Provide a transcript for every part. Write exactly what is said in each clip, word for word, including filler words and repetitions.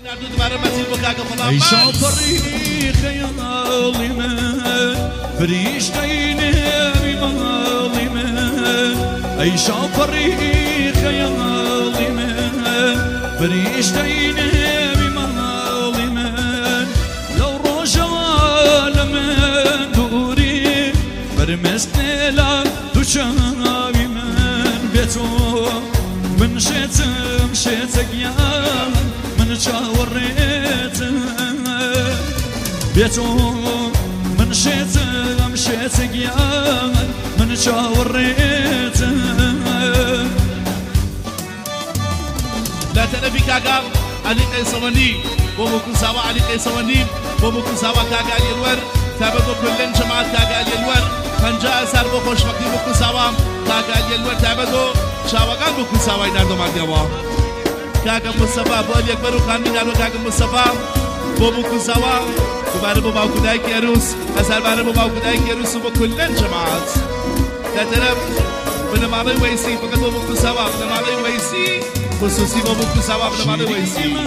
ای شاپری خیالی من فریشتهی نمیمالی من ای شاپری خیالی من فریشتهی نمیمالی من لو روشوال من دوری برمستلا دوشاوی من بیتو من شتم شتک یام من شاوريت بيتو من شيت مشيت يا من شاوريت لا تنبي كاغا علي قيسواني بوبو كساوا علي قيسواني بوبو كساوا كاغا الور تابعو كلن جماعة كاغا الور خنجا سر بو خوش وقتی بو كساوا كاغا الور تابعو شاوغان بو كساوا ينادو ماغيوا كاغا مصطفى بولي اكبرو خانمين الو كاغا مصطفى بوبو كساوا وباره بو باو كداي كيروس اثر باره بو باو كداي كيروس وبو كلن جماعات كترم بنمالي ويسي فقط بوبو كساوا بنمالي ويسي خصوصي بوبو كساوا بنمالي ويسي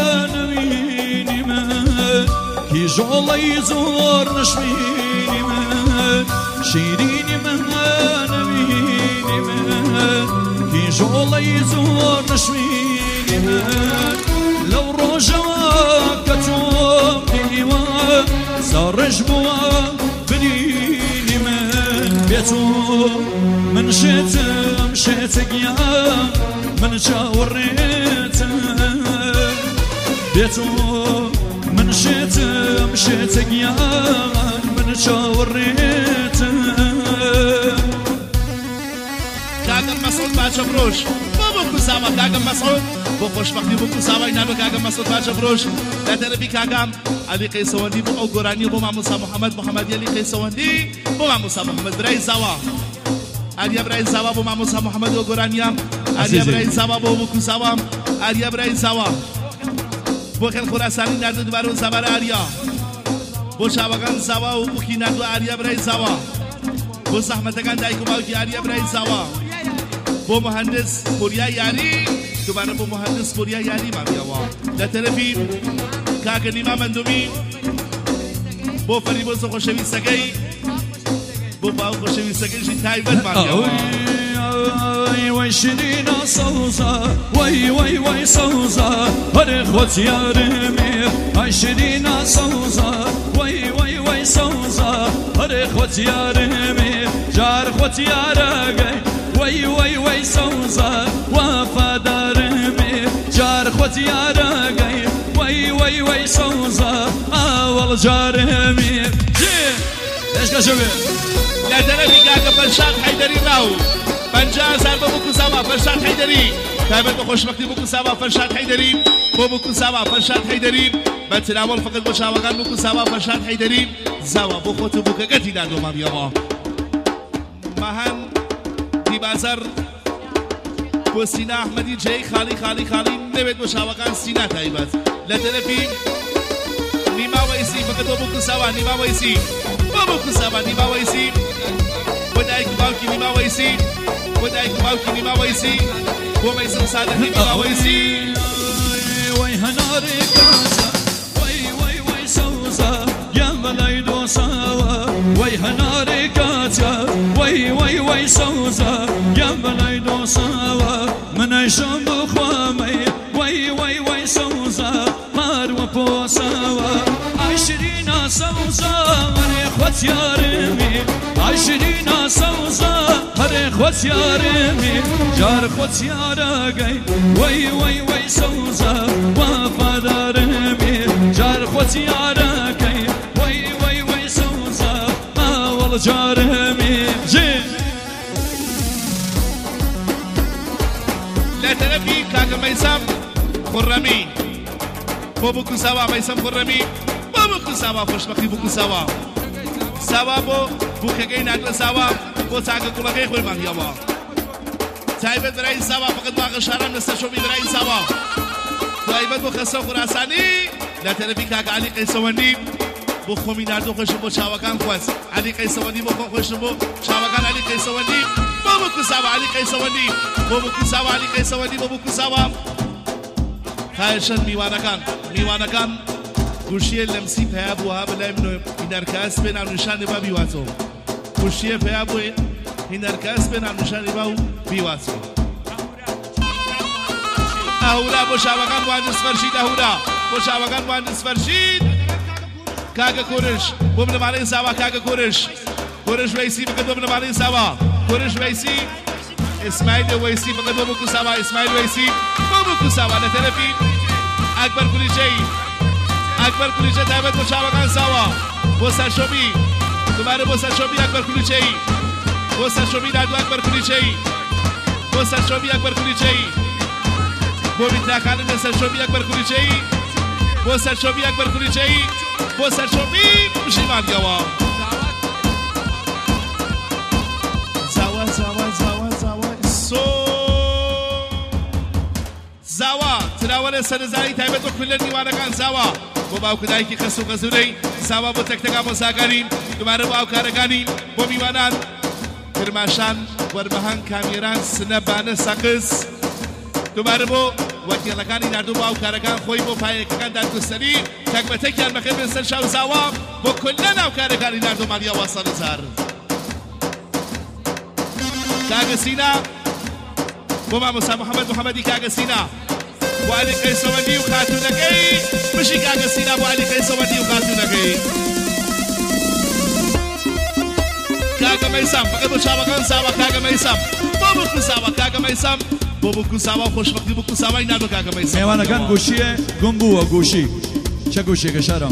كي جولي يزور نشميني من شيريني من نبيني من كي جولي يزور نشميني من لو رجوا كتوم ديوا سرج بوا بنيني من بيتو من شيت مشيت يا من شاوريت بيتو من شيت مشيت يا من شاوريت كاغا مسعود باشا بروش بابو كساوا كاغا مسعود بو خوش وقتی بو كساوا ينادو كاغا مسعود باشا بروش لا تربي كاغا علي قيسواني بو اوغوراني بو ماموسا محمد محمد علي قيسواني بو ماموسا محمد براي زوا علي براي زوا بو ماموسا محمد اوغوراني علي براي زوا بو كساوا علي براي زوا بو خل خراسانی نادو دوباره زبر آریا بو شاوگان زوا و بو کی نادو آریا برای زوا بو زحمتگان دایکو باو کی آریا برای زوا بو مهندس پوریا یاری دوباره بو مهندس پوریا یاری ما بیاوا لطرفی کاغ نیما مندومی بو فریبوز خوشوی سگی بو باو خوشوی سگی جی تایبت ما بیاوا وي وي شرينا صوصة وي وي وي صوصة هرخوت يا رمي هاي شرينا صوصة وي وي وي صوصة هرخوت يا رمي جار خوت يا رقي وي وي وي صوصة وفا رمي جار خوت يا رقي وي وي وي صوصة اول جار رمي جي ايش كشبه لا تنبي كاكا فرشاد حيدري راو پنجاه سال بابو كساوا فرشاد حيدري تابع بخوش وقتی بو كساوا فرشاد حيدري بابو كساوا فرشاد حيدري بتناول فقط بو شاوگان بو كساوا فرشاد حيدري زوا بو خود بو كگتی دادو ما بيوا مهن دي بازار بو سینا احمدی جی خالی خالی خالی نبید بو شاوگان سینا تایبت لطرفی نیما ویسی فقط بو كساوا نیما ویسی بابو كساوا نیما ویسی ودايك باوكي نيما ويسي ودايك باوكي نيما ويسي وميسم صالح نيما ويسي وي هناري كاسا وي وي وي سوسا يا ملايدو ساوا وي هناري كاسا وي وي وي سوسا يا ملايدو ساوا من عيشم بخوامي وي وي وي سوسا مار وبوساوا عشرين سوسا اخوت يا رمي عشرين سوسا هر اخوت يا رمي جار اخوت يا راقي وي وي وي سوسا وفا رمي جار اخوت يا راقي وي وي وي سوسا اول جار رمي جي لا تنبي كاكا ميسام خرمي بابو كساوا ميسام خرمي بابو كساوا خوش وقتی بو كساوا سوا بو بو خگی نگل سوا بو تاگ کلگی خوی من یاوا تایبت برای سوا فقط باغ شهرم نستشو بی برای سوا تایبت بو خسو خراسانی لا تربی کاگ علی قیسوانی بو خومی نردو خوش بو شاوگان خوش علی قیسوانی بو خوش بو شاوگان علی قیسوانی بابو کساوا علی قیسوانی بابو کساوا علی قیسوانی بابو کساوا خایشن میوانەکان میوانەکان گوشیە لەمسی پیا بووە بەلای منۆ هینەرکەس پێ ناونیشانی با بیواتەوە گوشیە پیا بووێ هینەرکەس پێ ناونیشانی با و بیواتەوە ئەهورا بۆ شاوەکان مهندس فەرشید ئەهورا بۆ شاوەکان مهندس فەرشید کاگە کورش بۆ بنەمانەی ساوا کاگە کورش کورش وەیسی بکە بۆ بنەمانەی ساوا کورش وەیسی اسماعیل ویسی بقى بابو كساوا اسماعیل ویسی بابو كساوا لتلفي اكبر كل شيء اكبر كل شيء دائما مشاوا كان سوا بوسا شوبي تمہارے بوسا شوبي اكبر كل شيء بوسا شوبي دادو اكبر كل شيء بوسا شوبي اكبر كل شيء بو بيتا كان بوسا شوبي اكبر كل شيء بوسا شوبي اكبر كل شيء بوسا شوبي مشي مال جوا زوا زوا زوا زوا سو زاوا تراوله سرزایی تایبت و کل دیوانه کان زاوا بو باو کدای کی خسو خسوری زاوا بو تک تکا مساگرین دوباره باو کارگانی بو میوانان کرماشان وربهان کامیران سنبانه ساقس دوباره بو وکیلکانی نردو باو کارگان خوی بو پای کان داد کسری تک بتک یان مخیر بسر شاو زاوا بو کلنا او کارگانی نردو مالیا وصل زار كاغسينا بوما موسى محمد محمدي كاغسينا ابو علي قيسو ودي وخاتونكي مشي كاغسينا ابو علي قيسو ودي وخاتونكي كاغا ميسام فقط مشابكان ساوا كاغا ميسام بوبو كساوا كاغا ميسام بوبو كساوا خوش وقتی بو كساوا ينادو كاغا ميسام ميوانا كان گوشيه گمبو گوشي چه گوشي كشارم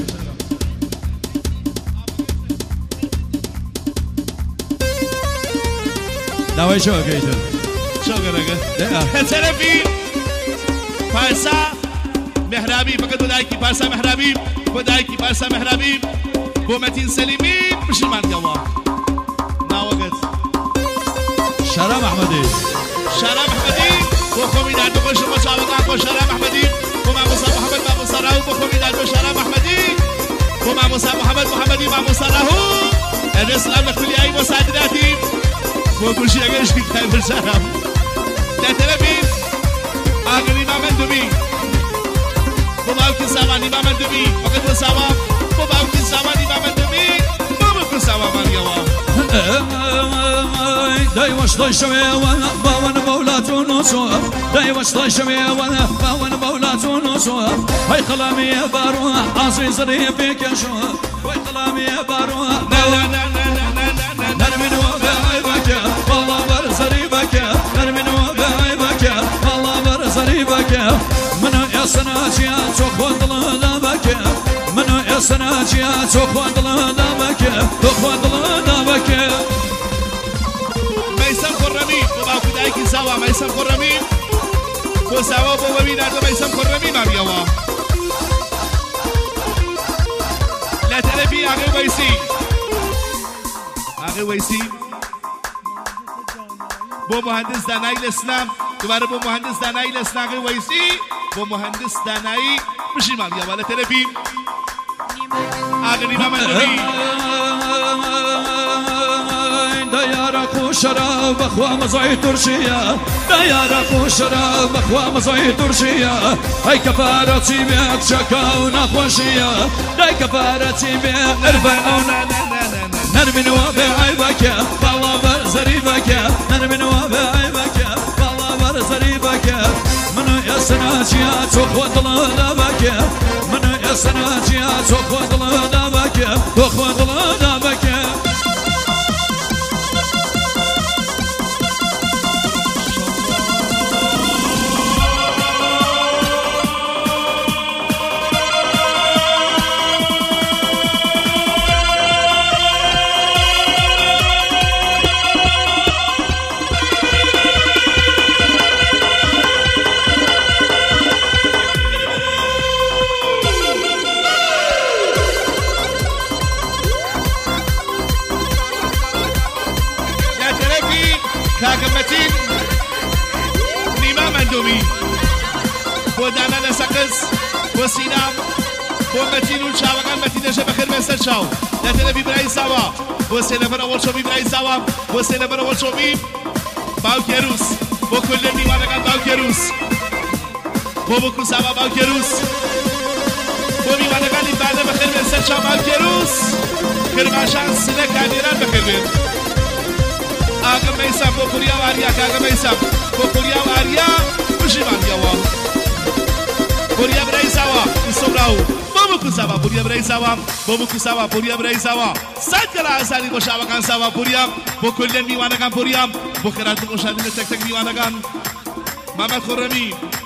داوای شو گیتر شو گرگه تلفی پارسا محرابی فقط بدایکی پارسا محرابی بدایکی پارسا محرابی بو متین سلیمی بشیمان جوا ناوقت شرم احمدی شرم احمدی بو خومی داد بخوش مشاوقان بو شرم احمدی بو ماموسا محمد ماموسا راهو بو خومی داد بو شرم احمدی بو ماموسا محمد محمدی ماموسا راهو الاسلام لكل اي مساعداتي وكل اگرش کی خیر بشارم در طرفی آگری مامن دومی بابا کی سامانی مامن دومی فقط ساوا بابا کی سامانی مامن دومی بابا کی ساوا مانیوا دای واش دای شوی وانا باون مولاتون سو دای واش دای شوی وانا باون مولاتون سو های خلامی بارو عزیز ری بکشو های خلامی بارو لا لا لا لا نرمن وبعيبك والله برزريبك نرمن وبعيبك والله برزريبك منو يا سناجيا تخوض لنابك منو يا سناجيا تخوض لنابك تخوض لنابك ميسم خرمي بابا كدايكي سوا ميسم خرمي بو سوا بو ببينا دو ميسم خرمي ما بيوا لا تلفي اغي ويسي اغي ويسي بو مهندس دانایی الاسلام دوباره بو مهندس دانایی الاسلام اغي ويسي بو مهندس دانایی بشي ما بيوا لا تلفي اغي نيما مندوبي ديارك وشراب اخوة مزعي ترشية ديارك وشراب اخوة مزعي ترشية هاي كفارتي بيك شكاونا خوشية داي كفارتي بيك ارفعونا نرمن وبعيبك والله برزريبك نرمن وبعيبك والله برزريبك منو يا سناجيا تخوض لنابك منو يا سناجيا تخوض لنابك تخوض لنابك كاكمتين نيما مندومي بودانا نسقس وسينام بومتين والشاوغان متين شبه خير مستر شاو لا تلفي براي سوا وسينا برا اول شوبي براي سوا وسينا برا اول شوبي باو كيروس بو كل نيما كان باو كيروس بۆ بکوساوە باوکێروس بۆ میوانەکانی بانە بەخێربێن سەر چاو باوکێروس کرماشان سنە کانێران بەخێربێن ئاگە مەیسام بۆ کوریا و ئاریا کاگە مەیسام بۆ کوریا و ئاریا بژیمانیەوە کوریا برایزاوە ئیسۆبراو بۆ بکوساوە کوریا برایزاوە بۆ بکوساوە کوریا برایزاوە سەد کەلا ئازاری خۆشاوەکان ساوە کوریا بۆ کولیان میوانەکان کوریا بۆ خێراتن خۆشاوینە تەک تەک میوانەکان محمد خورمی